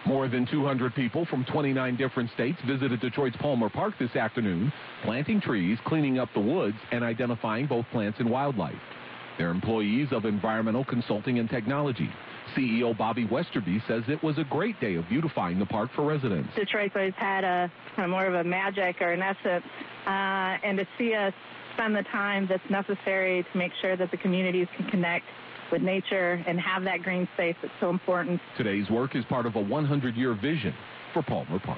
More than 200 people from 29 different states visited Detroit's Palmer Park this afternoon, planting trees, cleaning up the woods, and identifying both plants and wildlife. They're employees of Environmental Consulting and Technology. CEO Bobby Westerby says it was a great day of beautifying the park for residents. Detroit's always had a more of a magic or an essence, and to see us spend the time that's necessary to make sure that the communities can connect with nature and have that green space that's so important. Today's work is part of a 100-year vision for Palmer Park.